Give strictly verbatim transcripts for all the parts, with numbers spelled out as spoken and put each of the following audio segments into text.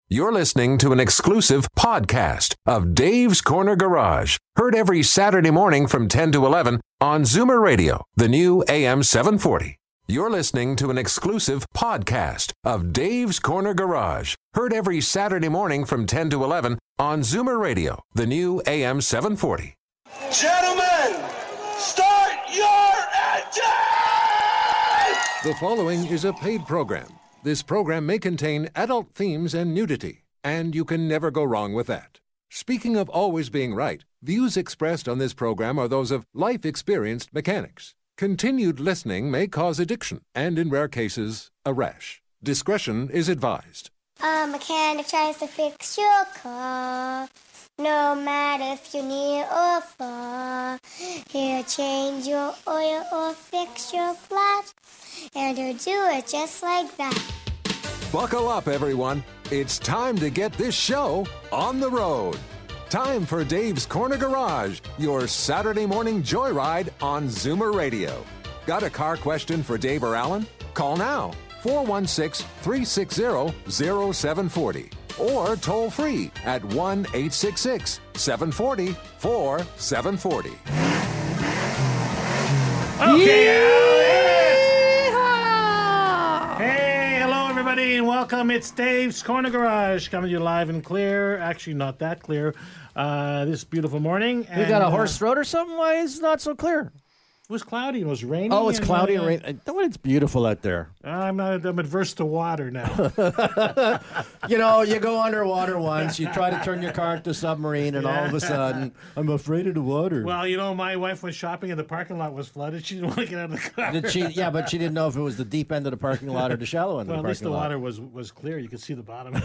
You're listening to an exclusive podcast of Dave's Corner Garage. Heard every Saturday morning from ten to eleven on Zoomer Radio, the new A M seven forty. You're listening to an exclusive podcast of Dave's Corner Garage. Heard every Saturday morning from ten to eleven on Zoomer Radio, the new A M seven forty. Gentlemen, start your engine! The following is a paid program. This program may contain adult themes and nudity, and you can never go wrong with that. Speaking of always being right, views expressed on this program are those of life-experienced mechanics. Continued listening may cause addiction, and in rare cases, a rash. Discretion is advised. A mechanic tries to fix your car, no matter if you're near or far. He'll change your oil or fix your flat, and he'll do it just like that. Buckle up, everyone. It's time to get this show on the road. Time for Dave's Corner Garage, your Saturday morning joyride on Zoomer Radio. Got a car question for Dave or Alan? Call now, four one six, three six zero, zero seven four zero. Or toll free at one eight six six, seven four zero, four seven four zero. Okay. Yeehaw! Hey, hello everybody, and welcome. It's Dave's Corner Garage coming to you live and clear. Actually, not that clear. Uh, this beautiful morning. You got a horse throat or something? Why is it not so clear? It was cloudy. It was raining. Oh, it's and, cloudy uh, and rain. It's beautiful out there. I'm not. I'm adverse to water now. You know, you go underwater once, you try to turn your car into a submarine, and all of a sudden, I'm afraid of the water. Well, you know, my wife was shopping and the parking lot was flooded. She didn't want to get out of the car. Did she? Yeah, but she didn't know if it was the deep end of the parking lot or the shallow end Well, of at the least the parking lot. water was was clear. You could see the bottom.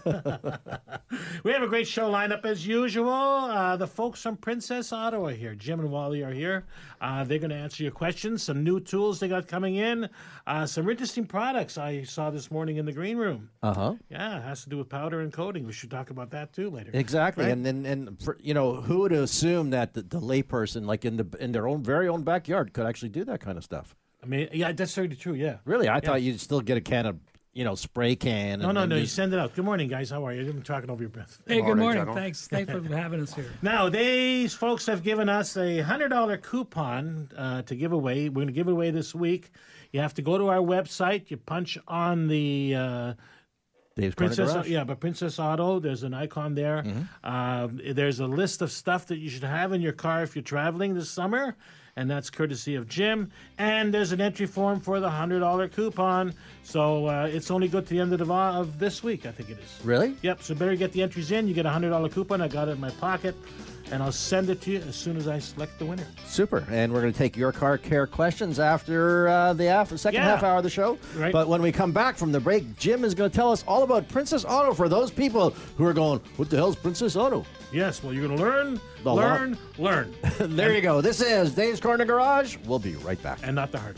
We have a great show lineup as usual. Uh, the folks from Princess Auto are here. Jim and Wally are here. Uh, they're going to answer your questions. Some new tools they got coming in. Uh, some interesting products I saw this morning in the green room. Uh-huh. Yeah, it has to do with powder and coating. We should talk about that too later. Exactly, Right? and then and, for, you know, who would assume that the, the layperson, like in the in their own very own backyard, could actually do that kind of stuff? I mean, yeah, that's certainly true. Yeah. Really, I Yeah. thought you'd still get a can of, you know, spray can. No, and, no, and no. You just- send it out. Good morning, guys. How are you? I'm talking over your breath. Hey, good morning. Thanks. Thanks for having us here. Now, these folks have given us a one hundred dollars coupon uh, to give away. We're going to give it away this week. You have to go to our website. You punch on the uh, Dave's Corner Princess, Garage. yeah, but Princess Auto. There's an icon there. Mm-hmm. Um, there's a list of stuff that you should have in your car if you're traveling this summer, and that's courtesy of Jim. And there's an entry form for the one hundred dollars coupon. So uh, it's only good to the end of, the, vo- of this week, I think it is. Really? Yep, so better get the entries in. You get a one hundred dollars coupon. I got it in my pocket, and I'll send it to you as soon as I select the winner. Super. And we're going to take your car care questions after uh, the after, second Yeah. half hour of the show. Right. But when we come back from the break, Jim is going to tell us all about Princess Auto for those people who are going, what the hell's Princess Auto? Yes, well, you're going to learn, The learn, learn, There you go. This is Dave's Corner Garage. We'll be right back. and not the hard way.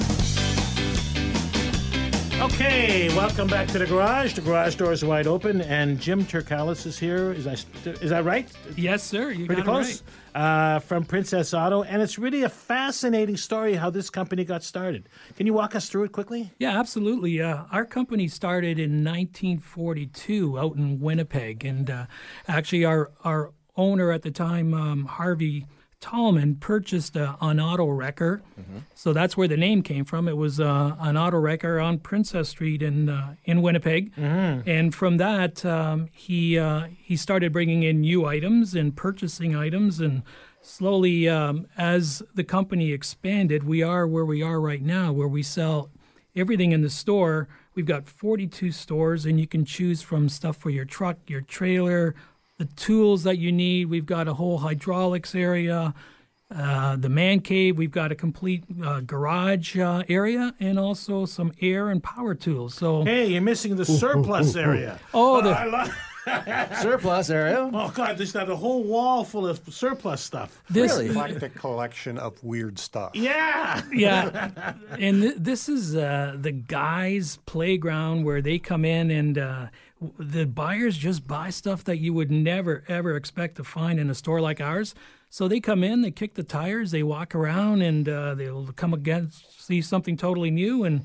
Okay, welcome back to the garage. The garage door is wide open, and Jim Turkalis is here. Is I is that right? Yes, sir. You Pretty got close. it right. Uh, from Princess Auto, and it's really a fascinating story how this company got started. Can you walk us through it quickly? Yeah, absolutely. Uh, our company started in nineteen forty-two out in Winnipeg, and uh, actually our our owner at the time, um, Harvey Tallman, purchased uh, an auto wrecker. Mm-hmm. So that's where the name came from. It was uh, an auto wrecker on Princess Street in uh, in Winnipeg, mm-hmm. and from that um, he uh, he started bringing in new items and purchasing items, and slowly um, as the company expanded, we are where we are right now, where we sell everything in the store. We've got forty-two stores, and you can choose from stuff for your truck, your trailer, the tools that you need. We've got a whole hydraulics area, uh, the man cave. We've got a complete uh, garage uh, area, and also some air and power tools. So, Hey, you're missing the surplus area. oh, the, I love- Surplus area. oh, God, there's got a whole wall full of surplus stuff. this, Really? Eclectic collection of weird stuff. Yeah. yeah, and th- this is uh, the guys' playground where they come in and uh, w- the buyers just buy stuff that you would never ever expect to find in a store like ours. So they come in, they kick the tires, they walk around, and uh, they'll come again, see something totally new, and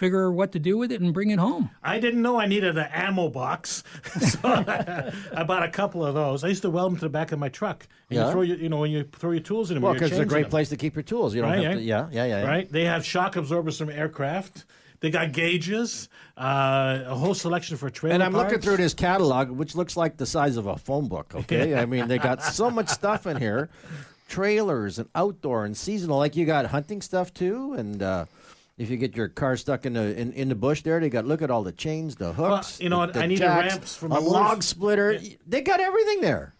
figure what to do with it and bring it home. I didn't know I needed an ammo box, so I, I bought a couple of those. I used to weld them to the back of my truck. And Yeah. you throw your, you know, when you throw your tools in them, Well, you're because it's a changing great them. place to keep your tools. You don't Right, have yeah. to. Yeah, yeah, yeah. yeah. Right? They have shock absorbers from aircraft. They got gauges, uh, a whole selection for trailer And I'm parts. looking through this catalog, which looks like the size of a phone book. Okay, I mean they got so much stuff in here, trailers and outdoor and seasonal. Like you got hunting stuff too, and uh, if you get your car stuck in the in, in the bush there, they got look at all the chains, the hooks. you know the, what, the I needed jacks, ramps for a my wood. log splitter. They got everything there.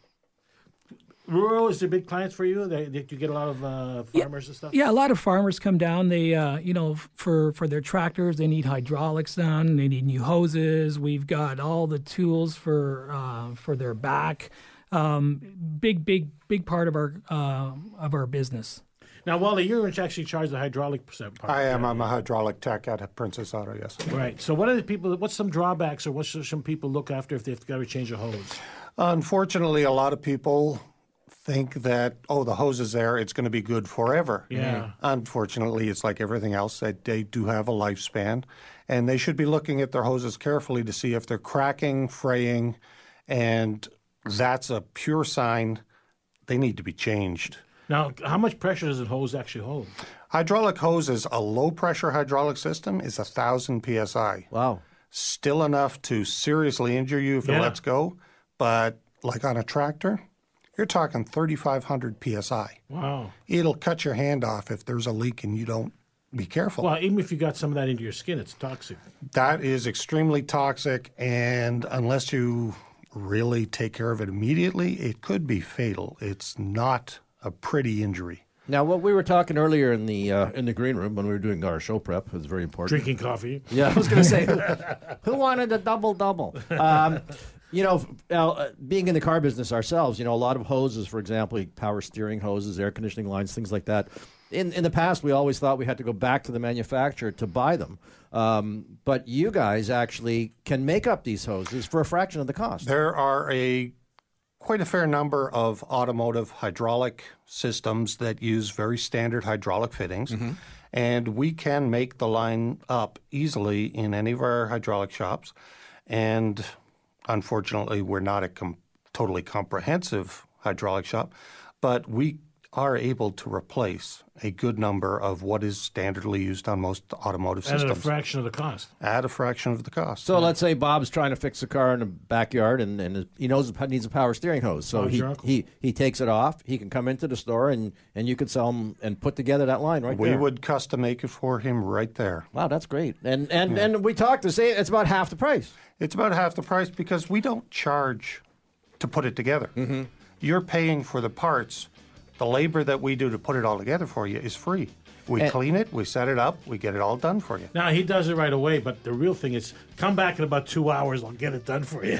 Rural, is there big clients for you? They, they, you get a lot of uh, farmers and stuff? Yeah, a lot of farmers come down. They, uh, you know, f- for for their tractors, they need hydraulics done. They need new hoses. We've got all the tools for uh, for their back. Um, big, big, big part of our uh, of our business. Now, Wally, you're actually charged the hydraulic percent part. I am. I'm a hydraulic tech at Princess Auto, yes. Right. So what are the people, what's some drawbacks or what should some people look after if they've got to change a hose? Unfortunately, a lot of people think that, oh, the hose is there, it's going to be good forever. Yeah. Unfortunately, it's like everything else, that they do have a lifespan, and they should be looking at their hoses carefully to see if they're cracking, fraying, and that's a pure sign they need to be changed. Now, how much pressure does a hose actually hold? Hydraulic hoses, a low-pressure hydraulic system is one thousand P S I. Wow. Still enough to seriously injure you if Yeah. it lets go, but like on a tractor, you're talking thirty-five hundred P S I. Wow. It'll cut your hand off if there's a leak and you don't be careful. Well, even if you got some of that into your skin, it's toxic. That is extremely toxic, and unless you really take care of it immediately, it could be fatal. It's not a pretty injury. Now, what we were talking earlier in the uh, in the green room when we were doing our show prep was very important. Drinking coffee. Yeah, I was going to say, who wanted a double double? Um, you know, uh, being in the car business ourselves, you know, a lot of hoses, for example, power steering hoses, air conditioning lines, things like that. In in the past, we always thought we had to go back to the manufacturer to buy them. Um, but you guys actually can make up these hoses for a fraction of the cost. There are a quite a fair number of automotive hydraulic systems that use very standard hydraulic fittings, Mm-hmm. and we can make the line up easily in any of our hydraulic shops. And unfortunately, we're not a com- totally comprehensive hydraulic shop, but we are able to replace a good number of what is standardly used on most automotive At a systems fraction of the cost. at a fraction of the cost. So let's say Bob's trying to fix a car in the backyard, and, and he knows it needs a power steering hose. So Bob's he, your uncle. he he takes it off. He can come into the store, and, and you could sell him and put together that line right we there. would custom make it for him right there. Wow, that's great. And and and we talked to say it's about half the price. It's about half the price because we don't charge to put it together. Mm-hmm. You're paying for the parts. The labor that we do to put it all together for you is free. We And- clean it, we set it up, we get it all done for you. Now, he does it right away, but the real thing is come back in about two hours. I'll get it done for you.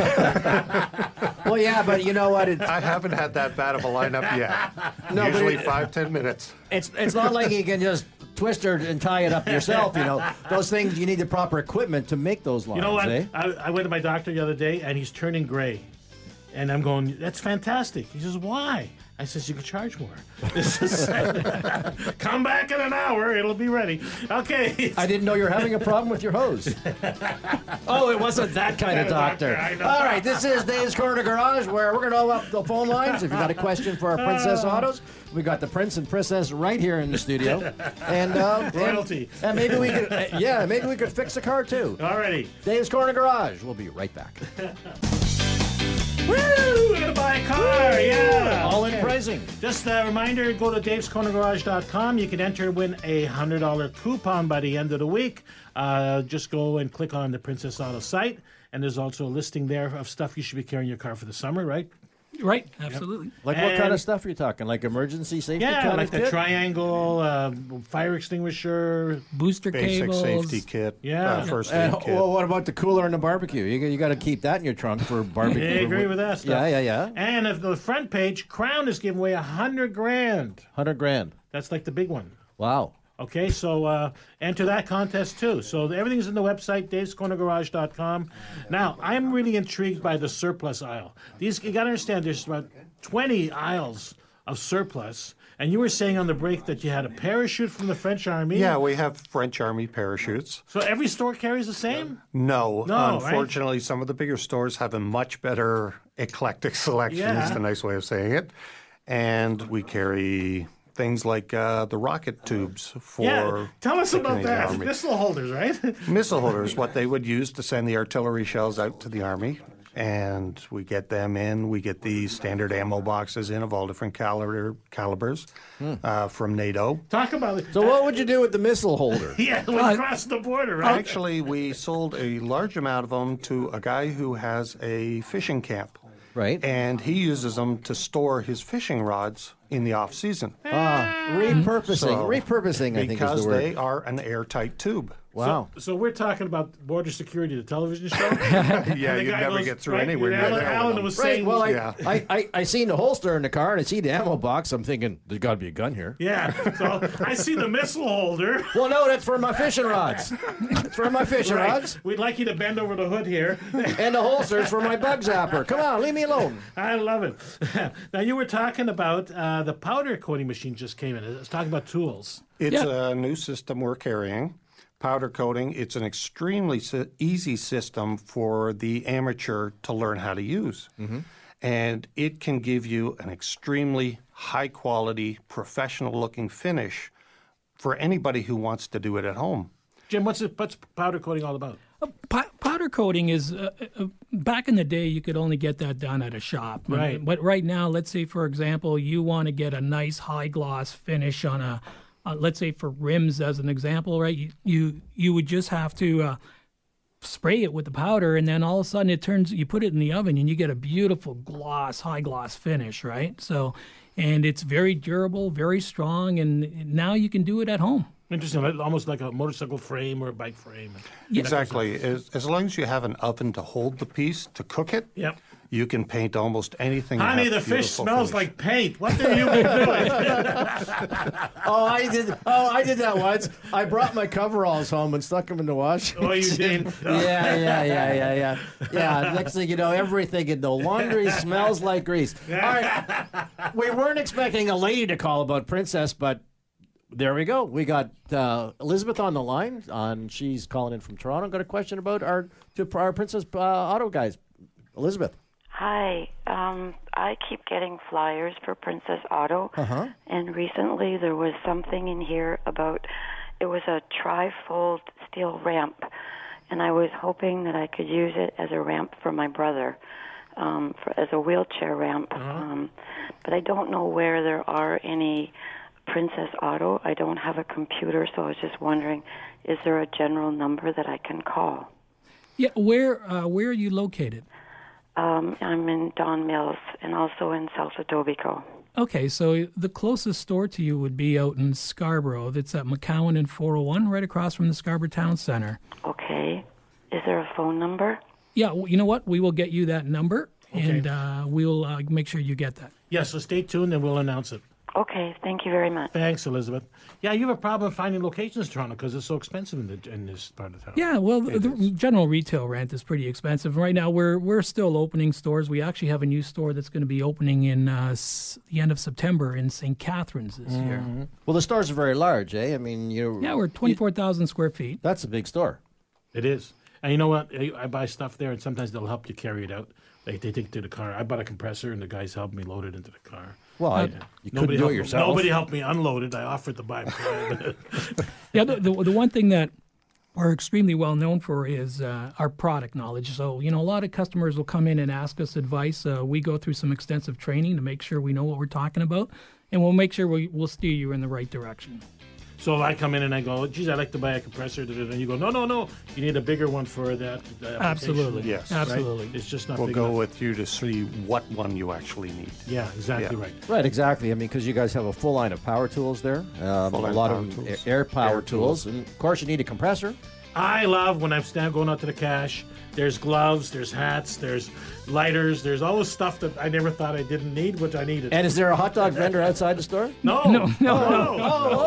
Well, yeah, but you know what? It's I haven't had that bad of a lineup yet. No, but Usually it- five, ten minutes. it's it's not like you can just twist it and tie it up yourself. You know, those things you need the proper equipment to make those lines. You know what? Eh? I, I went to my doctor the other day, and he's turning gray. And I'm going, that's fantastic. He says, why? I says, you can charge more. This is come back in an hour. It'll be ready. Okay. I didn't know you were having a problem with your hose. Oh, it wasn't that kind of doctor. I know. All right, this is Dave's Corner Garage, where we're going to open up the phone lines. If you've got a question for our Princess Autos, we got the Prince and Princess right here in the studio, and uh, Royalty. And, and maybe we could, uh, yeah, maybe we could fix a car too. Alrighty. Dave's Corner Garage. We'll be right back. Woo! We're going to buy a car. Yeah. All in pricing. Just a reminder, go to daves corner garage dot com. You can enter and win a one hundred dollars coupon by the end of the week. Uh, just go and click on the Princess Auto site, and there's also a listing there of stuff you should be carrying in your car for the summer, right? Right, absolutely. Like what kind And- of stuff are you talking? Like emergency safety Yeah, kind like of the kit? triangle, uh, fire extinguisher. Booster Basic cables. safety kit, Yeah. uh, first aid And, kit. well, what about the cooler and the barbecue? You, you got to keep that in your trunk for barbecue. I agree with that stuff. Yeah, yeah, yeah. And if the front page, Crown is giving away a hundred grand. Hundred grand. That's like the big one. Wow. Okay, so uh, enter that contest too. So everything's in the website, daves corner garage dot com. Now, I'm really intrigued by the surplus aisle. These you got to understand, there's about twenty aisles of surplus. And you were saying on the break that you had a parachute from the French Army. Yeah, we have French Army parachutes. So every store carries the same? No, No, unfortunately, some of the bigger stores have a much better eclectic selection, Yeah. is the nice way of saying it. And we carry things like uh, the rocket tubes for Yeah, tell us the about Canadian that. Army. Missile holders, right? Missile holders, what they would use to send the artillery shells out to the Army. And we get them in. We get the standard ammo boxes in of all different caliber, calibers uh, from NATO. Talk about it. So what would you do with the missile holder? Yeah, we crossed the border, right? Actually, we sold a large amount of them to a guy who has a fishing camp. Right. And he uses them to store his fishing rods in the off season. Ah, repurposing. So, repurposing, I think is because the word. they are an airtight tube. Wow. So, so we're talking about Border Security, the television show? Yeah, And the you'd guy never goes, get through right, anywhere near Alan, there. with Alan them. was Right. saying, Well, I, Yeah. I, I, I seen the holster in the car and I see the ammo box. I'm thinking, there's got to be a gun here. yeah. So I see the missile holder. Well, no, that's for my fishing rods. It's for my fishing Right. rods. We'd like you to bend over the hood here. And the holster's for my bug zapper. Come on, leave me alone. I love it. Now, you were talking about uh, the powder coating machine just came in. It's talking about tools. It's Yeah. a new system we're carrying. Powder coating. It's an extremely si- easy system for the amateur to learn how to use. And it can give you an extremely high quality, professional looking finish for anybody who wants to do it at home. Jim, what's, it, what's powder coating all about? Uh, pow- powder coating is uh, uh, back in the day you could only get that done at a shop. Right. But right now, let's say for example, you want to get a nice high gloss finish on a, uh, let's say for rims as an example, right? You you, you would just have to uh, spray it with the powder, and then all of a sudden it turns. You put it in the oven, and you get a beautiful gloss, high gloss finish, right? So, and it's very durable, very strong, and now you can do it at home. Interesting, like- almost like a motorcycle frame or a bike frame. Exactly. As, as long as you have an oven to hold the piece, to cook it, Yep. you can paint almost anything. and Honey, have the fish beautiful smells finish. like paint. What have you been doing? Oh, I did. Oh, I did that once. I brought my coveralls home and stuck them in the washing Oh, you machine. did? Yeah, yeah, yeah, yeah, yeah. Yeah. Next thing you know, everything in the laundry smells like grease. All right. We weren't expecting a lady to call about Princess, but there we go. We got uh, Elizabeth on the line. On she's calling in from Toronto. Got a question about our to our Princess uh, Auto guys. Elizabeth. Hi. Um, I keep getting flyers for Princess Auto, Uh-huh. and recently there was something in here about it was a tri-fold steel ramp, and I was hoping that I could use it as a ramp for my brother, um, for, as a wheelchair ramp. Um, but I don't know where there are any Princess Auto. I don't have a computer, so I was just wondering, is there a general number that I can call? Yeah, where uh, where are you located? Um, I'm in Don Mills and also in South Etobicoke. Okay, so the closest store to you would be out in Scarborough. That's at McCowan and four oh one, right across from the Scarborough Town Center. Okay. Is there a phone number? Yeah, well, you know what? We will get you that number, and uh, we'll uh, make sure you get that. Yeah, so stay tuned and we'll announce it. Okay, thank you very much. Thanks, Elizabeth. Yeah, you have a problem finding locations in Toronto because it's so expensive in, the, in this part of town. Yeah, well, the, the general retail rent is pretty expensive. Right now, we're we're still opening stores. We actually have a new store that's going to be opening in uh, s- the end of September in Saint Catharines this year. Well, the stores are very large, eh? I mean, you. Yeah, we're twenty-four thousand square feet. That's a big store. It is. And you know what? I, I buy stuff there, and sometimes they'll help you carry it out. Like they take it to the car. I bought a compressor, and the guys helped me load it into the car. Well, I, you Nobody couldn't do it helped, yourself. Nobody helped me unload it. I offered to buy it. Yeah, the, the the one thing that we're extremely well known for is uh, our product knowledge. So, you know, a lot of customers will come in and ask us advice. Uh, we go through some extensive training to make sure we know what we're talking about, and we'll make sure we, we'll steer you in the right direction. So I come in and I go, geez, I'd like to buy a compressor. And you go, no, no, no. You need a bigger one for that. that Absolutely. application." Yes. Right? Absolutely. It's just not We'll big go enough. with you to see what one you actually need. Yeah, exactly Yeah. right. Right, exactly. I mean, because you guys have a full line of power tools there, um, Full a line lot power of tools. air power Air tools. tools. and of course you need a compressor. I love when I'm stand, going out to the cash. There's gloves, there's hats, there's lighters, there's all this stuff that I never thought I didn't need, which I needed. And is there a hot dog vendor outside the store? no, No, no, no, Oh, oh, oh,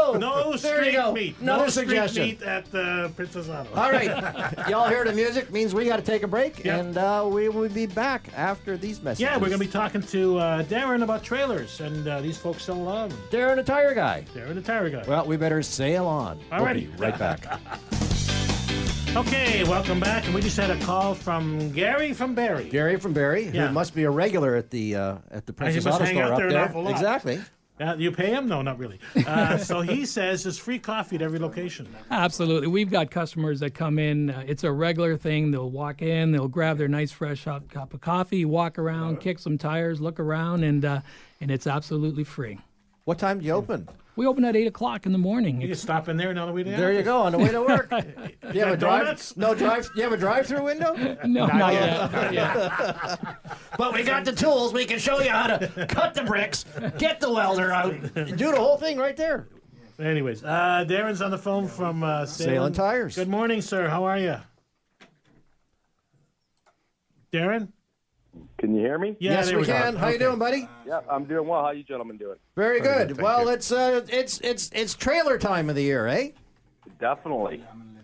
go. No There street you go. meat. Another no suggestion. street meat at uh, Princess Auto. All right. Y'all hear the music? Means we got to take a break, Yep. and uh, we will be back after these messages. Yeah, we're going to be talking to uh, Darren about trailers, and uh, these folks sell a lot of them. Darren the Tire Guy. Darren the Tire Guy. Well, we better sail on. All We'll righty. be right back. Okay, welcome back, and we just had a call from Gary from Barrie. Gary from Barrie, Yeah. who must be a regular at the uh, at the Princess must Auto hang Store out up there an there. awful lot. Exactly. Uh, you pay him? No, not really. Uh, so he says there's free coffee at every location. Absolutely. We've got customers that come in. Uh, it's a regular thing. They'll walk in, they'll grab their nice fresh hot cup of coffee, walk around, kick some tires, look around, and uh, and it's absolutely free. What time do you open? We open at eight o'clock in the morning. You can stop in there and on the way to the There you office. go, on the way to work. You have a drive? donuts? No drive. You have a drive-through window? No, not, yet. Not yet. But we got the tools. We can show you how to cut the bricks, get the welder out, do the whole thing right there. Anyways, uh, Darren's on the phone from uh, Salem. Salem Tires. Good morning, sir. How are you? Darren? Can you hear me? Yeah, yes, there we we go. can. How you Okay. doing, buddy? Yeah, I'm doing well. How you gentlemen doing? Very Very good. good, thank Well, you. it's uh, it's it's it's trailer time of the year, eh? Definitely.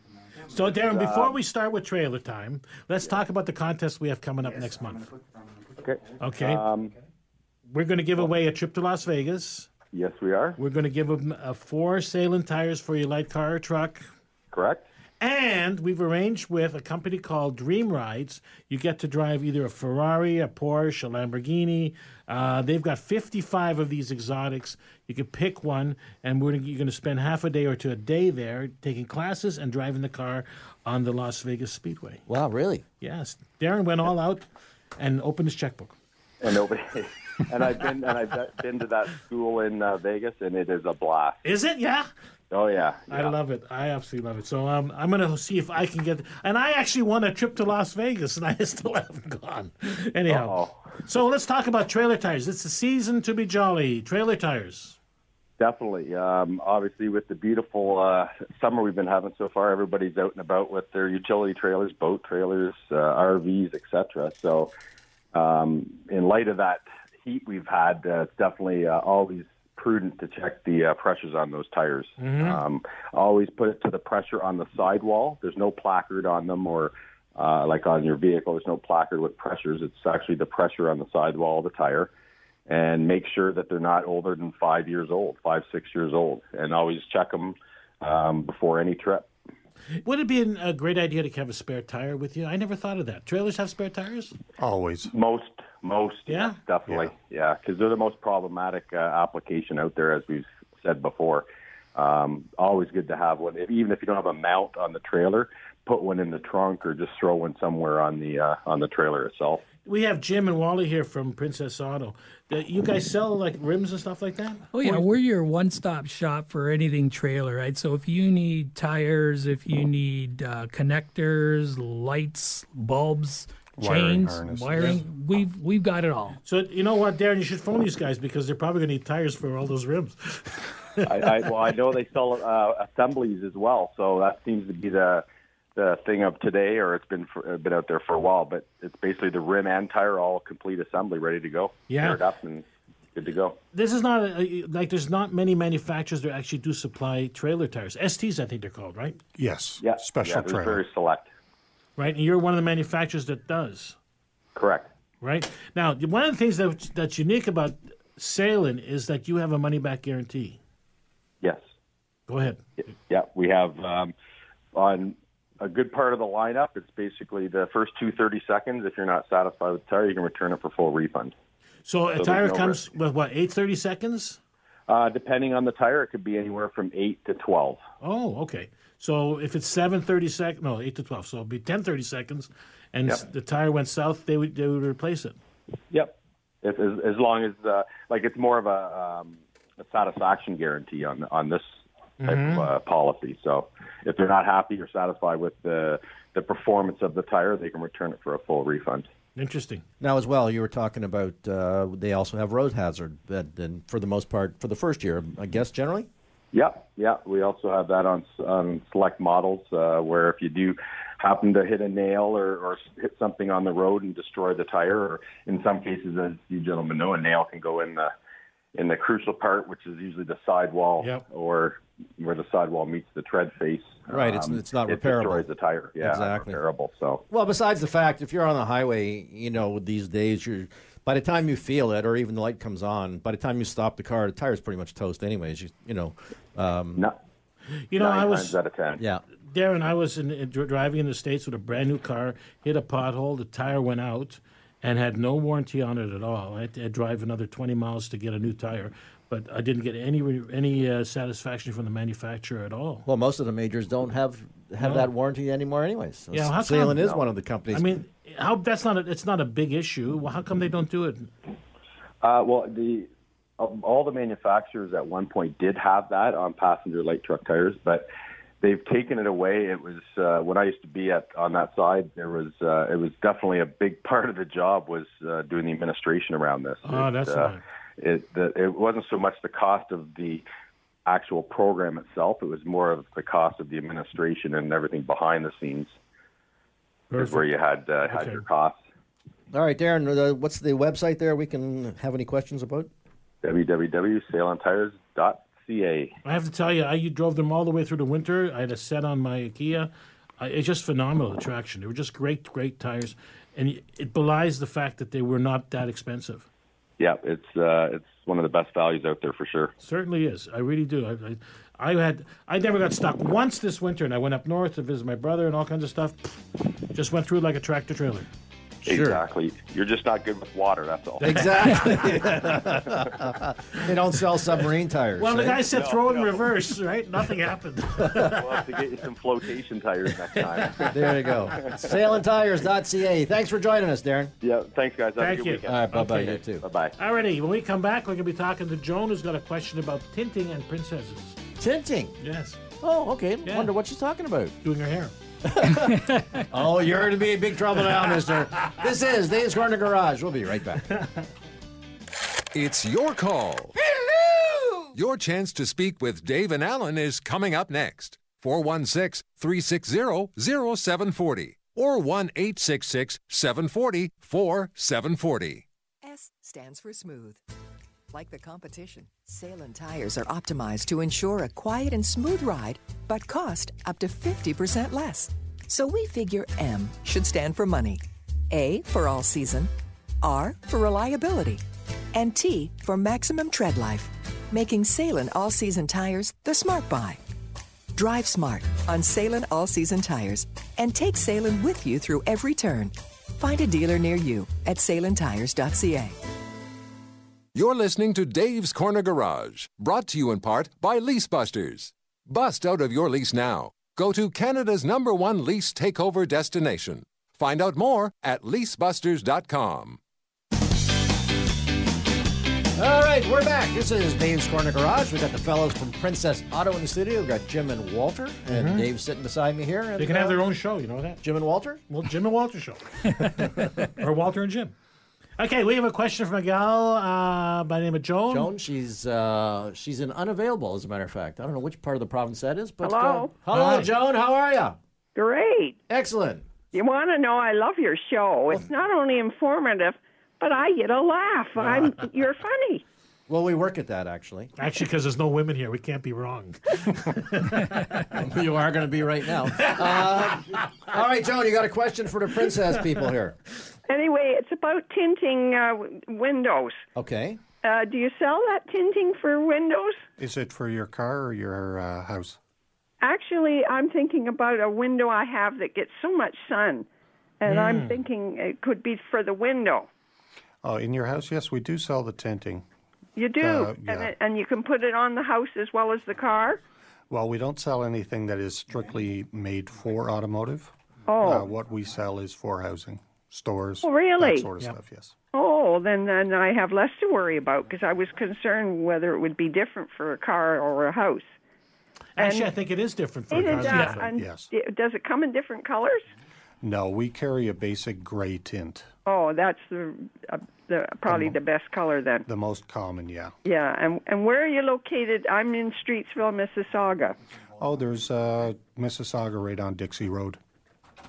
So, Darren, before we start with trailer time, let's talk about the contest we have coming up next month. Okay. Okay? Um, We're going to give away a trip to Las Vegas. yes, we are. We're going to give them uh, four Salem tires for your light car or truck. Correct. And we've arranged with a company called Dream Rides. You get to drive either a Ferrari, a Porsche, a Lamborghini. Uh, they've got fifty-five of these exotics. You can pick one, and we're, you're going to spend half a day or to a day there taking classes and driving the car on the Las Vegas Speedway. Wow, really? Yes. Darren went all out and opened his checkbook. And nobody. and I've been and I've been to that school in uh, Vegas, and it is a blast. Is it? Yeah. Oh yeah. I yeah. love it. I absolutely love it. So um, I'm going to see if I can get. And I actually won a trip to Las Vegas, and I still haven't gone. Anyhow, Uh-oh. so let's talk about trailer tires. It's the season to be jolly. Trailer tires. Definitely. Um, obviously, with the beautiful uh, summer we've been having so far, everybody's out and about with their utility trailers, boat trailers, uh, R Vs, et cetera. So, um, in light of that heat we've had, uh, it's definitely uh, always prudent to check the uh, pressures on those tires. Mm-hmm. Um, always put it to the pressure on the sidewall. There's no placard on them, or uh, like on your vehicle, there's no placard with pressures. It's actually the pressure on the sidewall of the tire. And make sure that they're not older than five years old, five, six years old. And always check them um, before any trip. Would it be an- a great idea to have a spare tire with you? I never thought of that. Trailers have spare tires? Always. Most, most, Yeah? yes, definitely, yeah, because they're the most problematic uh, application out there, as we've said before. Um, always good to have one, if, even if you don't have a mount on the trailer, put one in the trunk or just throw one somewhere on the uh, on the trailer itself. We have Jim and Wally here from Princess Auto. Uh, You guys sell like rims and stuff like that? Oh yeah, we're your one-stop shop for anything trailer, right? So if you need tires, if you need uh, connectors, lights, bulbs, Wiring chains, harnesses. wiring, we've we've got it all. So you know what, Darren? You should phone these guys because they're probably going to need tires for all those rims. I, I, well, I know they sell uh, assemblies as well, so that seems to be the the thing of today, or it's been for, been out there for a while. But it's basically the rim and tire, all complete assembly, ready to go. Yeah. Paired up and good to go. This is not a, like there's not many manufacturers that actually do supply trailer tires. S Ts, I think they're called, right? Yes. Yeah, Special yeah, they're trailer. very select. Right, and you're one of the manufacturers that does. Correct. Right now, one of the things that that's unique about Salem is that you have a money back guarantee. Yes. Go ahead. Yeah, we have um, on a good part of the lineup. It's basically the first two thirty seconds. If you're not satisfied with the tire, you can return it for full refund. So a So tire there's no comes with what, eight thirty seconds? Uh, depending on the tire, it could be anywhere from eight to twelve. Oh, okay. So if it's seven thirty seconds, no, eight to twelve, so it'll be ten thirty seconds, and Yep. the tire went south, they would they would replace it. Yep. If, as, as long as uh, like it's more of a, um, a satisfaction guarantee on on this type Mm-hmm. of uh, policy. So if they're not happy or satisfied with the the performance of the tire, they can return it for a full refund. Interesting. Now, as well, you were talking about uh, they also have road hazard, that, and for the most part, for the first year, I guess, generally? Yeah, yeah. We also have that on on select models uh, where if you do happen to hit a nail or, or hit something on the road and destroy the tire, or in some cases, as you gentlemen know, a nail can go in the in the crucial part, which is usually the sidewall Yep. or where the sidewall meets the tread face. Right, it's- um, it's not it repairable. destroys the tire. Yeah, Exactly. not repairable. So Well, besides the fact, if you're on the highway, you know, these days, you're by the time you feel it, or even the light comes on, by the time you stop the car, the tire's pretty much toast, anyways. You, you know, um, no, You know, nine I was times out of ten. yeah. Darren, I was in, in, dri- driving in the States with a brand new car, hit a pothole, the tire went out, and had no warranty on it at all. I had to drive another twenty miles to get a new tire, but I didn't get any re- any uh, satisfaction from the manufacturer at all. Well, most of the majors don't have have No. that warranty anymore, anyways. So Yeah, how Salem come? is No. one of the companies. I mean, how that's not a, it's not a big issue. Well, how come they don't do it? Uh, well, the um, all the manufacturers at one point did have that on passenger light truck tires, but they've taken it away. It was uh, when I used to be at on that side. There was uh, it was definitely a big part of the job was uh, doing the administration around this. Oh, it, that's uh, fine. it. The, it wasn't so much the cost of the actual program itself. It was more of the cost of the administration and everything behind the scenes. Is where you had uh, had Okay. your costs. All right, Darren, uh, what's the website there we can have any questions about? w w w dot salem tires dot c a. I have to tell you, I drove them all the way through the winter. I had a set on my Kia. I, it's just phenomenal attraction. They were just great, great tires, and it belies the fact that they were not that expensive. Yeah, it's uh, it's one of the best values out there for sure. Certainly is. I really do. I, I, I had I never got stuck once this winter, and I went up north to visit my brother and all kinds of stuff. Just went through like a tractor trailer. Exactly. You're just not good with water, that's all. Exactly. They don't sell submarine tires. Well, the eh? guy said No, throw it in no. reverse, right? Nothing happened. We'll have to get you some flotation tires next time. There you go. salem tires dot c a. Thanks for joining us, Darren. Yeah, thanks, guys. Have Thank a good you. weekend. All right, bye-bye, Okay. you too. Bye-bye. Alrighty, when we come back, we're going to be talking to Joan, who's got a question about tinting and princesses. Tinting. Yes, Oh, okay. Yeah. Wonder what she's talking about. doing her hair. Oh, you're going to be in big trouble now, mister. This is Dave's Corner Garage. We'll be right back. It's your call. Hello! Your chance to speak with Dave and Alan is coming up next. four one six, three six zero, zero seven four zero or one eight six six, seven four zero, four seven four zero. S stands for smooth. Like the competition, Salem tires are optimized to ensure a quiet and smooth ride, but cost up to fifty percent less. So we figure M should stand for money, A for all season, R for reliability, and T for maximum tread life, making Salem all-season tires the smart buy. Drive smart on Salem all-season tires and take Salem with you through every turn. Find a dealer near you at salem tires dot c a. You're listening to Dave's Corner Garage, brought to you in part by Lease Busters. Bust out of your lease now. Go to Canada's number one lease takeover destination. Find out more at lease busters dot com. All right, we're back. This is Dave's Corner Garage. We got the fellows from Princess Auto in the studio. We've got Jim and Walter, and Dave's sitting beside me here. And, They can have uh, their own show, you know that? Jim and Walter? Well, Jim and Walter show. Or Walter and Jim. Okay, we have a question from a gal uh, by the name of Joan. Joan, she's uh, she's in unavailable, as a matter of fact. I don't know which part of the province that is, but Hello. Uh, hello, Hi. Joan. How are you? Great. Excellent. You want to know I love your show. It's not only informative, but I get a laugh. I'm you're funny. Well, we work at that, actually. Actually, because there's no women here, we can't be wrong. You are going to be right now. Uh, all right, Joan, you got a question for the princess people here. Anyway, it's about tinting uh, w- windows. Okay. Uh, do you sell that tinting for windows? Is it for your car or your uh, house? Actually, I'm thinking about a window I have that gets so much sun, and I'm thinking it could be for the window. Oh, in your house? Yes, we do sell the tinting. You do, Uh, and, yeah. it, and you can put it on the house as well as the car. Well, we don't sell anything that is strictly made for automotive. Oh. Uh, what we sell is for housing, stores, Oh, really? that sort of stuff, yes. Oh, then then I have less to worry about because I was concerned whether it would be different for a car or a house. Actually, And I think it is different for It a is, car. uh, and yes. d- does it come in different colors? No, we carry a basic gray tint, Oh, that's the, uh, the probably the best color then. the most common, yeah. Yeah, and and where are you located? I'm in Streetsville, Mississauga. Oh, there's uh, Mississauga right on Dixie Road.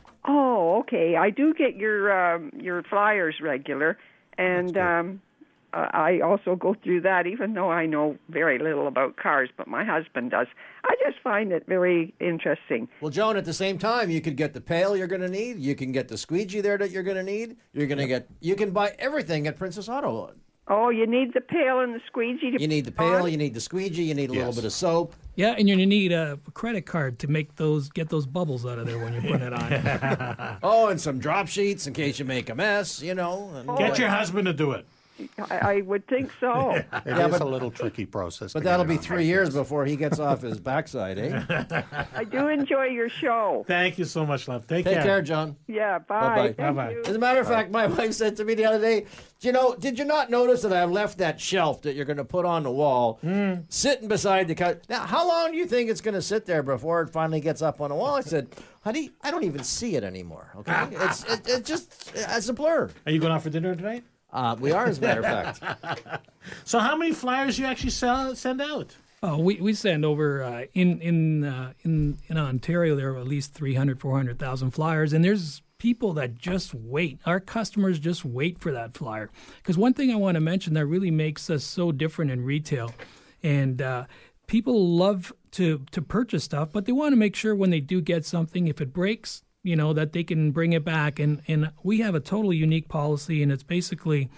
Oh, okay. I do get your um, your flyers regular, and um, uh, I also go through that, even though I know very little about cars, but my husband does. I just find it very interesting. Well, Joan, at the same time, you could get the pail you're going to need. You can get the squeegee there that you're going to need. You're going to get. You can buy everything at Princess Auto. Oh, you need the pail and the squeegee to You need the pail, you need the squeegee, you need a little bit of soap. Yeah, and you're gonna need a credit card to make those get those bubbles out of there when you're putting it on. Oh, and some drop sheets in case you make a mess, you know. And Get your husband to do it. I, I would think so. It Yeah, is but- a little tricky process. But to get that'll it be on. three years before he gets off his backside, eh? I do enjoy your show. Thank you so much, love. Take, Take care. care, John. Yeah, bye. Bye-bye. Thank Bye-bye. you. As a matter of fact, my wife said to me the other day, "Do you know, did you not notice that I left that shelf that you're going to put on the wall sitting beside the couch? Now, how long do you think it's going to sit there before it finally gets up on the wall?" I said, "Honey, I don't even see it anymore. Okay, it's it, it just it's a blur." Are you going out for dinner tonight? Uh, we are, as a matter of fact. So how many flyers you actually sell, send out? Oh, we, we send over uh, in in uh, in in Ontario. There are at least three hundred, four hundred thousand flyers, and there's people that just wait. Our customers just wait for that flyer. Because one thing I want to mention that really makes us so different in retail, and uh, people love to to purchase stuff, but they want to make sure when they do get something, if it breaks, you know, that they can bring it back. And and we have a totally unique policy, and it's basically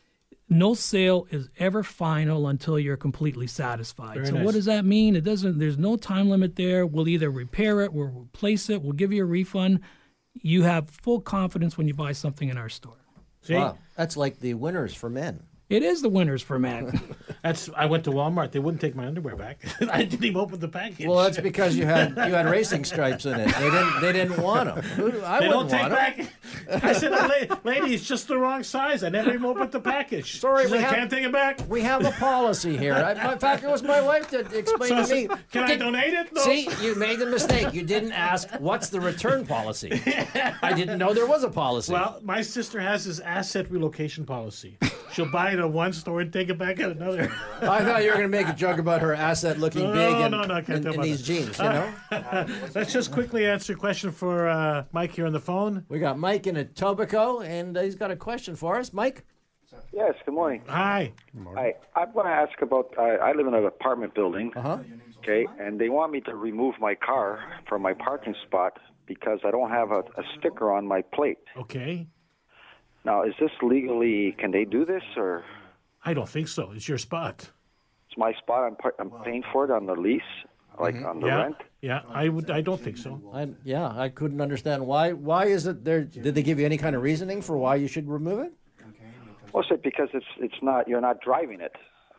no sale is ever final until you're completely satisfied. Very so nice. what does that mean? It doesn't. There's no time limit there. We'll either repair it, we'll replace it, we'll give you a refund. You have full confidence when you buy something in our store. See? Wow, that's like the winners for men. It is the winners for men. That's. I went to Walmart. They wouldn't take my underwear back. I didn't even open the package. Well, that's because you had you had racing stripes in it. They didn't they didn't want them. Who, I they don't wouldn't take want 'em. back. I said, "La- lady, it's just the wrong size. I never even opened the package. Sorry, She we said, have- can't take it back. We have a policy here. I, in fact, it was my wife that explained So I to me. said, can I Did- donate it? No. See, you made the mistake. You didn't ask what's the return policy. I didn't know there was a policy. Well, my sister has this asset relocation policy. She'll buy it at one store and take it back at another. I thought you were going to make a joke about her asset looking No, big no, in, no, no, I can't in, tell in about these that. jeans, you know? Let's just quickly answer a question for uh, Mike here on the phone. We got Mike in Etobicoke, and uh, he's got a question for us. Mike? Yes, good morning. Hi. Hi, I want to ask about. Uh, I live in an apartment building. Uh-huh. Okay, and they want me to remove my car from my parking spot because I don't have a, a sticker on my plate. Okay. Now, is this legally? Can they do this, or I don't think so. It's your spot. it's my spot? I'm par- I'm paying for it on the lease, like on the yeah. rent. Yeah. I would. I don't think so. I, yeah, I couldn't understand why. Why is it there? Did they give you any kind of reasoning for why you should remove it? Well, is it because it's it's not you're not driving it?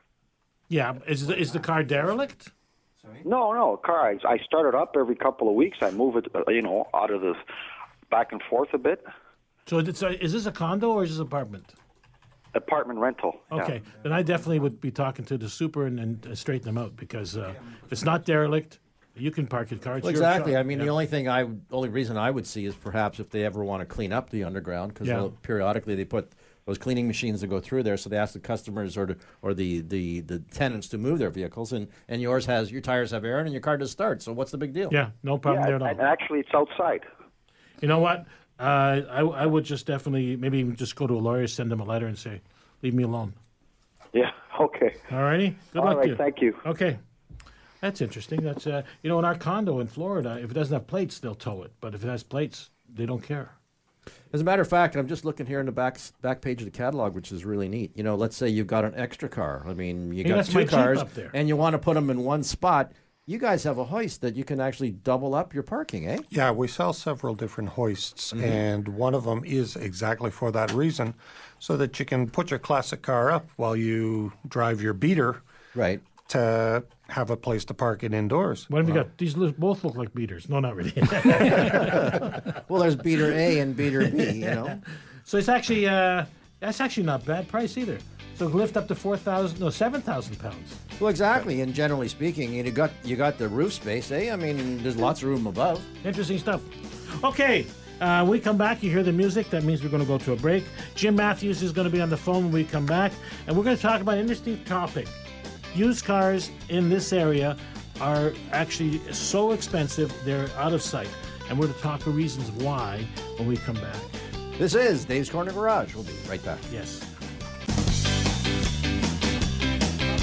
Yeah. Is the, is the car derelict? No, no, car. I, I start it up every couple of weeks. I move it, uh, you know, out of the back and forth a bit. So it's a, is this a condo or is this an apartment? Apartment rental. yeah. Okay. Then I definitely would be talking to the super and, and uh, straighten them out because uh, if it's not derelict, you can park your car. It's Well, your exactly. shop. I mean, Yeah. the only thing I, would- only reason I would see is perhaps if they ever want to clean up the underground, because Yeah. periodically they put those cleaning machines that go through there. So they ask the customers or to, or the, the, the tenants to move their vehicles, and, and yours has your tires have air and your car does start. So what's the big deal? Yeah. No problem Yeah, there at all. and actually, it's outside. You know what? Uh, I, I would just definitely maybe even just go to a lawyer, send them a letter, and say, "Leave me alone." Yeah. Okay. All righty. Good All luck right, to you. thank you. Okay. That's interesting. That's uh, you know, in our condo in Florida, if it doesn't have plates, they'll tow it. But if it has plates, they don't care. As a matter of fact, I'm just looking here in the back back page of the catalog, which is really neat. You know, let's say you've got an extra car. I mean, you Hey, got that's my two Jeep cars, up there. and you want to put them in one spot. You guys have a hoist that you can actually double up your parking, eh? Yeah, we sell several different hoists, Mhm. and one of them is exactly for that reason, so that you can put your classic car up while you drive your beater, right? To have a place to park it indoors. What have you got? These look, both look like beaters. No, not really. Well, there's beater A and beater B. You know. So it's actually uh, that's actually not bad price either. So lift up to four thousand, no, seven thousand pounds. Well, exactly. And generally speaking, you got you got the roof space, eh? I mean, there's lots of room above. Interesting stuff. Okay, uh, when we come back, you hear the music. That means we're going to go to a break. Jim Matthews is going to be on the phone when we come back, and we're going to talk about an interesting topic. Used cars in this area are actually so expensive, they're out of sight. And we're going to talk the reasons why when we come back. This is Dave's Corner Garage. We'll be right back. Yes.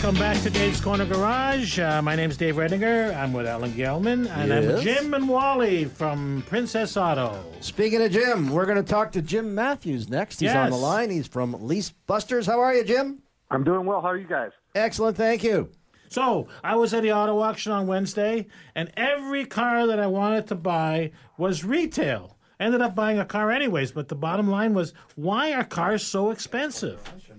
Welcome back to Dave's Corner Garage. Uh, my name's Dave Redinger. I'm with Alan Gelman, and I'm with Yes. Jim and Wally from Princess Auto. Speaking of Jim, we're going to talk to Jim Matthews next. He's on the Yes. line. He's from Lease Busters. How are you, Jim? I'm doing well. How are you guys? Excellent, thank you. So, I was at the auto auction on Wednesday, and every car that I wanted to buy was retail. I ended up buying a car anyways, but the bottom line was, why are cars so expensive?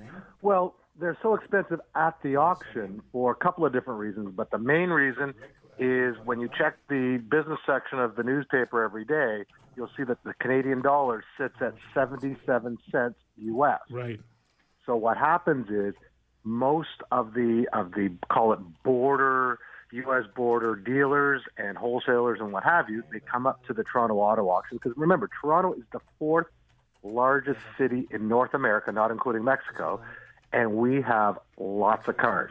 Well, they're so expensive at the auction for a couple of different reasons, but the main reason is when you check the business section of the newspaper every day, you'll see that the Canadian dollar sits at seventy-seven cents U S. Right. So what happens is most of the of the call it border U S border dealers and wholesalers and what have you, they come up to the Toronto Auto Auction because remember, Toronto is the fourth largest city in North America, not including Mexico, and we have lots of cars.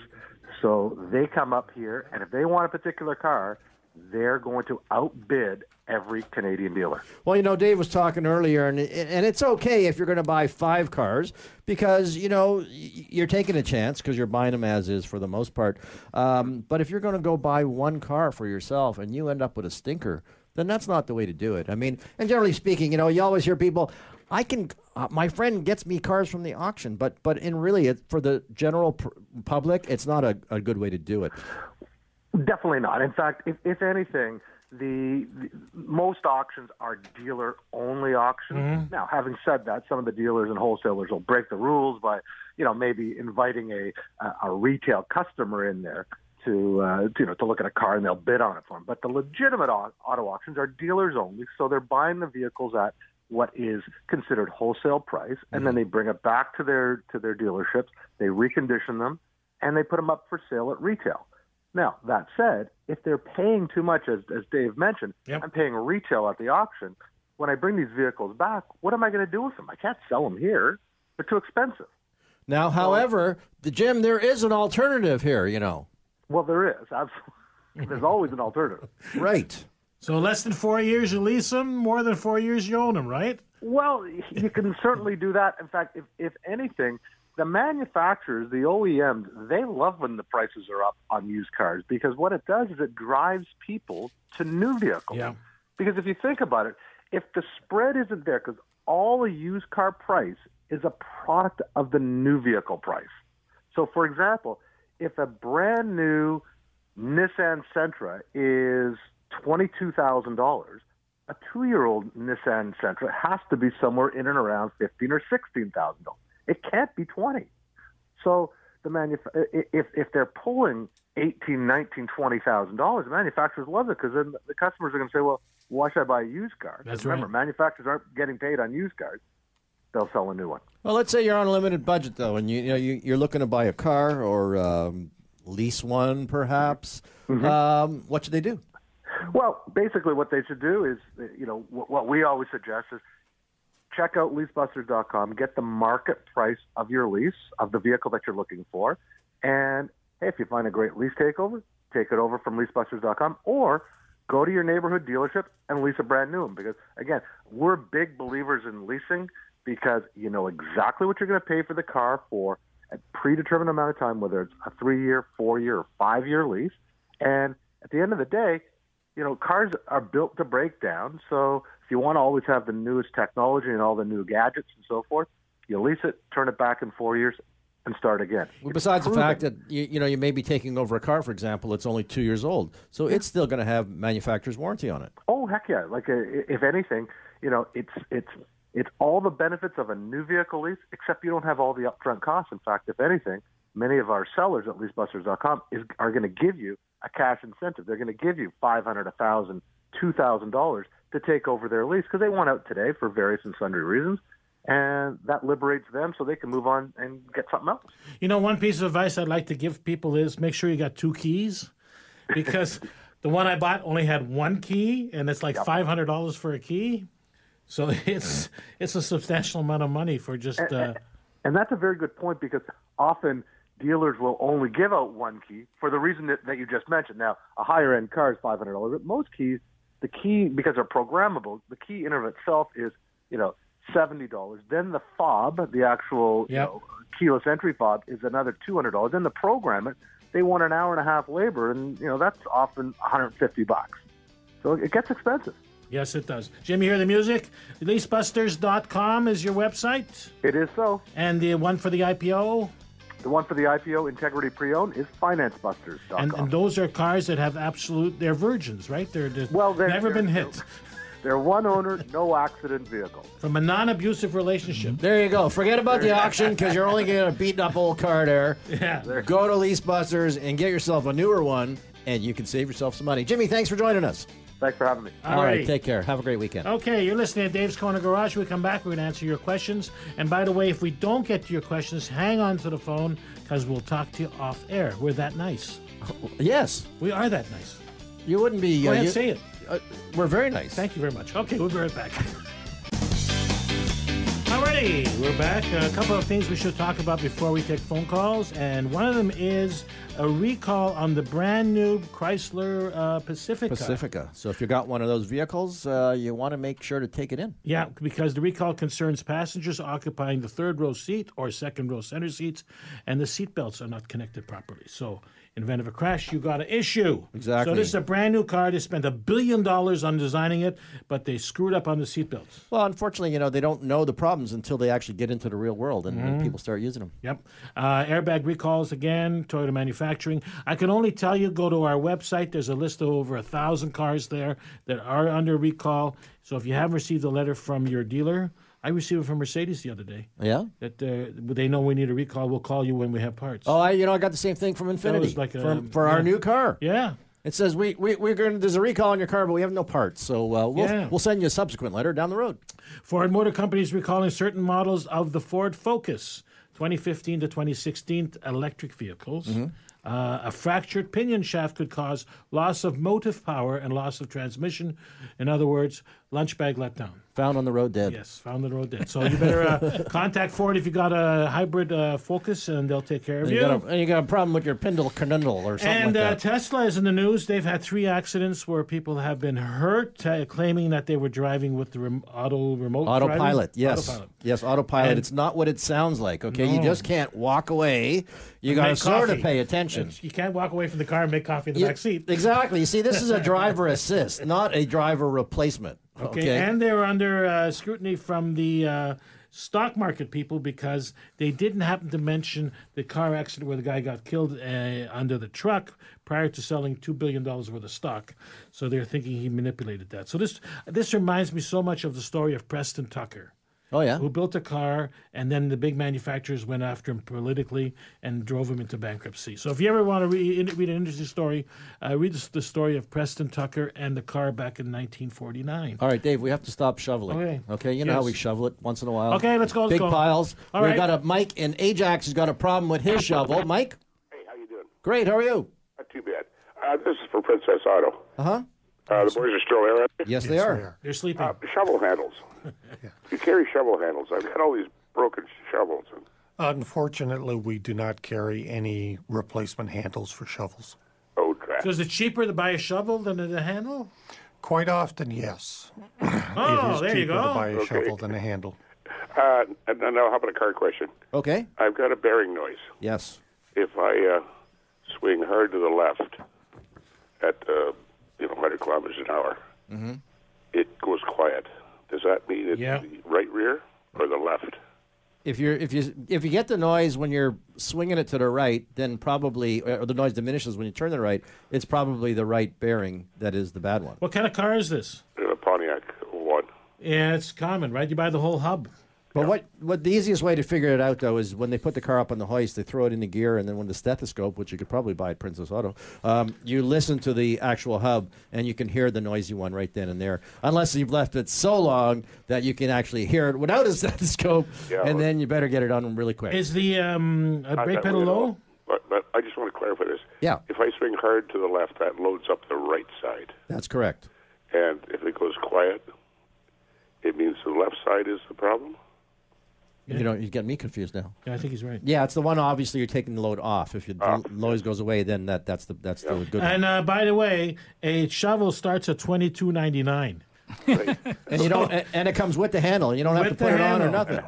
So they come up here, and if they want a particular car, they're going to outbid every Canadian dealer. Well, you know, Dave was talking earlier, and and it's okay if you're going to buy five cars because, you know, y- you're taking a chance because you're buying them as is for the most part. Um, but if you're going to go buy one car for yourself and you end up with a stinker, then that's not the way to do it. I mean, and generally speaking, you know, you always hear people, I can, uh, my friend gets me cars from the auction, but but in really, it, for the general pr- public, it's not a, a good way to do it. Definitely not. In fact, if, if anything, the, the most auctions are dealer-only auctions. Mm-hmm. Now, having said that, some of the dealers and wholesalers will break the rules by, you know, maybe inviting a a, a retail customer in there to uh, you know to look at a car and they'll bid on it for them. But the legitimate au- auto auctions are dealers only, so they're buying the vehicles at what is considered wholesale price, and then they bring it back to their to their dealerships. They recondition them, and they put them up for sale at retail. Now, that said, if they're paying too much, as, as Dave mentioned, Yep. I'm paying retail at the auction. When I bring these vehicles back, what am I going to do with them? I can't sell them here. They're too expensive. Now, however, the Jim, there is an alternative here, you know. Well, there is. Absolutely. There's always an alternative. Right. So less than four years you lease them, more than four years you own them, right? Well, you can certainly do that. In fact, if, if anything, the manufacturers, the O E Ms, they love when the prices are up on used cars because what it does is it drives people to new vehicles. Yeah. Because if you think about it, if the spread isn't there, because all a used car price is a product of the new vehicle price. So, for example, if a brand new Nissan Sentra is twenty-two thousand dollars, a two-year-old Nissan Sentra has to be somewhere in and around fifteen thousand dollars or sixteen thousand dollars. It can't be twenty. So the manuf- if if they're pulling eighteen, nineteen, twenty thousand dollars, the manufacturers love it because then the customers are going to say, "Well, why should I buy a used car?" That's remember, right. manufacturers aren't getting paid on used cars; they'll sell a new one. Well, let's say you're on a limited budget, though, and you, you know you, you're looking to buy a car or um, lease one, perhaps. Mm-hmm. Um, what should they do? Well, basically, what they should do is, you know, what, what we always suggest is check out lease busters dot com, get the market price of your lease of the vehicle that you're looking for, and hey, if you find a great lease takeover, take it over from lease busters dot com, or go to your neighborhood dealership and lease a brand new one. Because again, we're big believers in leasing because you know exactly what you're going to pay for the car for a predetermined amount of time, whether it's a three-year, four-year, or five-year lease, and at the end of the day, you know, cars are built to break down. So if you want to always have the newest technology and all the new gadgets and so forth, you lease it, turn it back in four years, and start again. Well, besides the proven. fact that you, you know you may be taking over a car, for example, it's only two years old, so it's still going to have manufacturer's warranty on it. Oh heck yeah! Like uh, if anything, you know, it's it's it's all the benefits of a new vehicle lease, except you don't have all the upfront costs. In fact, if anything, many of our sellers at lease busters dot com is are going to give you a cash incentive. They're going to give you five hundred, a thousand, two thousand dollars to take over their lease because they want out today for various and sundry reasons, and that liberates them so they can move on and get something else. You know, one piece of advice I'd like to give people is make sure you got two keys, because the one I bought only had one key, and it's like Yep. five hundred dollars for a key. So it's it's a substantial amount of money for just. And, Uh, and that's a very good point because often dealers will only give out one key for the reason that, that you just mentioned. Now, a higher end car is five hundred dollars, but most keys, the key, because they're programmable, the key in and of itself is, you know, seventy dollars. Then the fob, the actual you Yep. know, keyless entry fob is another two hundred dollars. Then to program it, they want an hour and a half labor, and you know that's often one hundred fifty bucks. So it gets expensive. Yes, it does. Jim, you hear the music? lease busters dot com is your website. It is so. And the one for the I P O? The one for the I P O Integrity Pre-Owned is finance busters dot com. And, and those are cars that have absolute, they're virgins, right? They're, they're well, they're, never they're, been hit. They're, they're one owner, no accident vehicle. From a non-abusive relationship. There you go. Forget about the auction because you're only getting a beaten up old car there. Yeah. Go to Lease Busters and get yourself a newer one, and you can save yourself some money. Jimmy, thanks for joining us. Thanks for having me. All, All right. right, take care. Have a great weekend. Okay, you're listening to Dave's Corner Garage. When we come back, we're going to answer your questions. And by the way, if we don't get to your questions, hang on to the phone because we'll talk to you off air. We're that nice. Yes. We are that nice. You wouldn't be... Go uh, ahead, you, say it. Uh, we're very nice. Thank you very much. Okay, we'll be right back. Alrighty, we're back. A couple of things we should talk about before we take phone calls, and one of them is a recall on the brand new Chrysler uh, Pacifica. Pacifica. So if you got one of those vehicles, uh, you want to make sure to take it in. Yeah, because the recall concerns passengers occupying the third row seat or second row center seats, and the seat belts are not connected properly. So in event of a crash, you got an issue. Exactly. So this is a brand new car. They spent a billion dollars on designing it, but they screwed up on the seat belts. Well, unfortunately, you know, they don't know the problems until they actually get into the real world and, Mm-hmm. and people start using them. Yep. Uh, airbag recalls again, Toyota manufacturing. I can only tell you, go to our website. There's a list of over a thousand cars there that are under recall. So if you haven't received a letter from your dealer, I received it from Mercedes the other day. Yeah? That uh, they know we need a recall. We'll call you when we have parts. Oh, I you know I got the same thing from Infinity like a, for, for yeah. our new car. Yeah. It says we we we're going. There's a recall on your car, but we have no parts. So uh, we'll Yeah. we'll send you a subsequent letter down the road. Ford Motor Company is recalling certain models of the Ford Focus, twenty fifteen to twenty sixteen electric vehicles. Mm-hmm. Uh, a fractured pinion shaft could cause loss of motive power and loss of transmission. In other words, lunch bag let down. Found on the road dead. Yes, found on the road dead. So you better uh, contact Ford if you got a hybrid uh, Focus, and they'll take care of And you. you, got a, and you got a problem with your Pindle Carnundle or something And like uh, that. Tesla is in the news. They've had three accidents where people have been hurt, uh, claiming that they were driving with the rem- auto remote Autopilot, driving. yes. Autopilot. Yes, autopilot. And- it's not what it sounds like, okay? You No. just can't walk away. You And got to make sort of coffee. pay attention. You can't walk away from the car and make coffee in the You- back seat. Exactly. You see, this is a driver assist, not a driver replacement. Okay, Okay. and they were under uh, scrutiny from the uh, stock market people because they didn't happen to mention the car accident where the guy got killed uh, under the truck prior to selling two billion dollars worth of stock. So they're thinking he manipulated that. So this this reminds me so much of the story of Preston Tucker. Oh, yeah? Who built a car, and then the big manufacturers went after him politically and drove him into bankruptcy. So if you ever want to read, read an interesting story, uh, read the, the story of Preston Tucker and the car back in nineteen forty-nine. All right, Dave, we have to stop shoveling. Okay. Okay, you know how Yes. we shovel it once in a while. Okay, let's go, let's Big go. piles. All We've right. got a Mike in Ajax who's got a problem with his shovel. Mike? Hey, how you doing? Great, how are you? Not too bad. Uh, this is for Princess Auto. Uh-huh. Uh, the boys are still there, aren't they? Yes, they are. They're sleeping. Uh, shovel handles. You carry shovel handles. I've got all these broken shovels. And Unfortunately, we do not carry any replacement handles for shovels. oh, crap. So is it cheaper to buy a shovel than a handle? Quite often, yes. Oh, it is there you cheaper go. to buy a Okay. shovel than a handle. Uh, and and now, how about a car question? Okay. I've got a bearing noise. Yes. If I uh, swing hard to the left at uh, you know one hundred kilometers an hour, Mm-hmm. it goes quiet. Does that mean it's Yeah. the right rear or the left? If you're if you if you get the noise when you're swinging it to the right, then probably or the noise diminishes when you turn to the right. It's probably the right bearing that is the bad one. What kind of car is this? A Pontiac one. Yeah, it's common, right? You buy the whole hub. But what what the easiest way to figure it out though is when they put the car up on the hoist, they throw it into gear, and then when the stethoscope, which you could probably buy at Princess Auto, um, you listen to the actual hub, and you can hear the noisy one right then and there. Unless you've left it so long that you can actually hear it without a stethoscope, Yeah, and well- then you better get it on really quick. Is the um, a Not brake that pedal way at all. low? But, but I just want to clarify this. Yeah. If I swing hard to the left, that loads up the right side. That's correct. And if it goes quiet, it means the left side is the problem? Yeah. You know, you get me confused now. Yeah, I think he's right. Yeah, it's the one. Obviously, you're taking the load off. If your Off. noise goes away, then that that's the that's the good one. And uh, by the way, a shovel starts at twenty-two ninety-nine. And you don't, and- and it comes with the handle. You don't have With to put the it on or handle. nothing.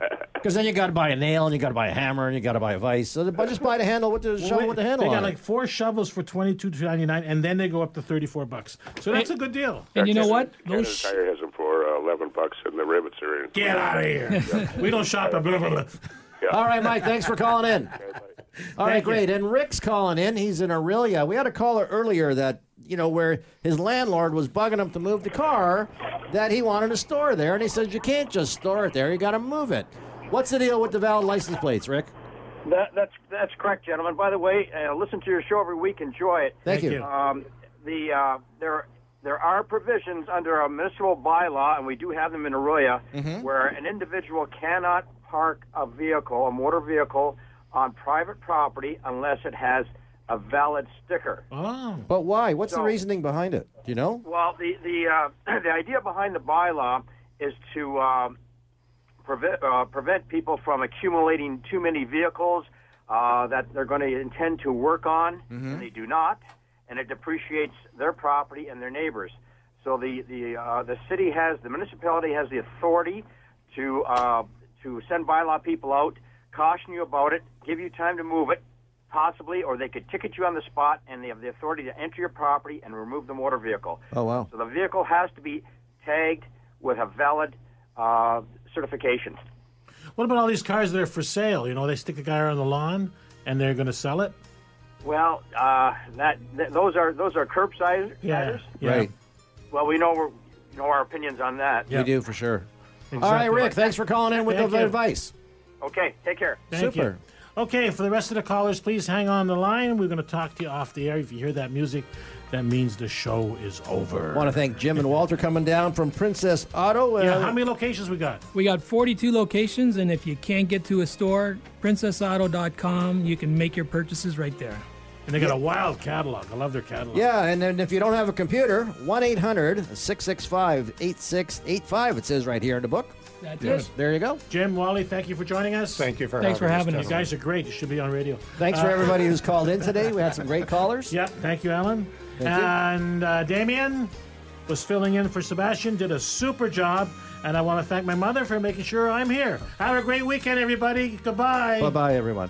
Because then you got to buy a nail and you got to buy a hammer and you got to buy a vise. So but just buy the handle with the shovel Wait, with the handle They got on like it. four shovels for twenty-two ninety-nine, and then they go up to thirty-four bucks. So that's a good deal. And you know what? Canada Those Tire has them for uh, eleven bucks, and the rivets are in. Get out of here. We don't shop at blah, blah, blah. All right, Mike, thanks for calling in. All right, Thank you. great. And Rick's calling in. He's in Aurelia. We had a caller earlier that, you know, where his landlord was bugging him to move the car that he wanted to store there. And he says, you can't just store it there. You got to move it. What's the deal with the valid license plates, Rick? That, that's that's correct, gentlemen. By the way, uh, listen to your show every week. Enjoy it. Thank, Thank you. you. Um, the uh, there there are provisions under a municipal bylaw, and we do have them in Arroyo, Mhm. where an individual cannot park a vehicle, a motor vehicle, on private property unless it has a valid sticker. Oh. But why? What's the So- reasoning behind it? Do you know? Well, the the uh, the idea behind the bylaw is to um, prevent uh, prevent people from accumulating too many vehicles uh, that they're going to intend to work on, Mhm. and they do not, and it depreciates their property and their neighbors. So the the uh, the city has the municipality has the authority to uh, to send bylaw people out, caution you about it, give you time to move it, possibly, or they could ticket you on the spot, and they have the authority to enter your property and remove the motor vehicle. Oh, wow. So the vehicle has to be tagged with a valid uh, certification. What about all these cars that are for sale? You know, they stick a guy on the lawn and they're going to sell it? Well, uh, that th- those are those are curbside Yeah, riders. yeah. Right. Well, we know we're, you know our opinions on that. We do, for sure. All right, Exactly. Rick, thanks for calling in with Thank the you. advice. Okay, take care. Thank Super. you. Okay, for the rest of the callers, please hang on the line. We're going to talk to you off the air. If you hear that music, that means the show is over. I want to thank Jim and Walter coming down from Princess Auto. Yeah, Uh, how many locations we got? We got forty-two locations, and if you can't get to a store, princess auto dot com, you can make your purchases right there. And they got a wild catalog. I love their catalog. Yeah, and then if you don't have a computer, one eight hundred six six five eight six eight five, it says right here in the book. That's Yes. it. There you go. Jim, Wally, thank you for joining us. Thank you for Thanks for having You us. guys are great. You should be on radio. Thanks for Uh, everybody who's called in today. We had some great callers. Yeah, thank you, Alan. Thank you. and uh, Damien was filling in for Sebastian, did a super job, and I want to thank my mother for making sure I'm here. Have a great weekend, everybody. Goodbye. Bye-bye, everyone.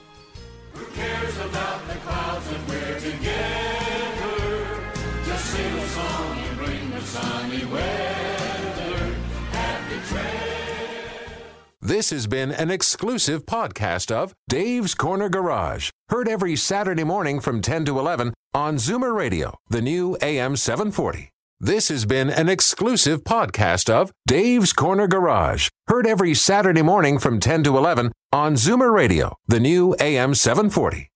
Who cares about the clouds when we're together? Just sing a song and bring the sunny weather. Happy trail. This has been an exclusive podcast of Dave's Corner Garage. Heard every Saturday morning from ten to eleven on Zoomer Radio, the new A M seven forty. This has been an exclusive podcast of Dave's Corner Garage. Heard every Saturday morning from ten to eleven on Zoomer Radio, the new A M seven forty.